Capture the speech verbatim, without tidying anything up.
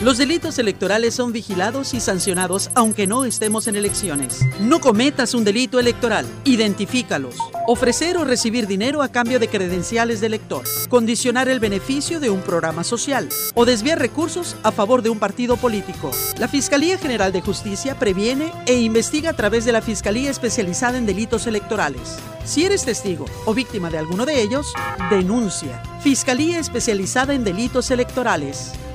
Los delitos electorales son vigilados y sancionados aunque no estemos en elecciones. No cometas un delito electoral. Identifícalos. Ofrecer o recibir dinero a cambio de credenciales de elector. Condicionar el beneficio de un programa social. O desviar recursos a favor de un partido político. La Fiscalía General de Justicia previene e investiga a través de la Fiscalía Especializada en Delitos Electorales. Si eres testigo o víctima de alguno de ellos, denuncia. Fiscalía Especializada en Delitos Electorales.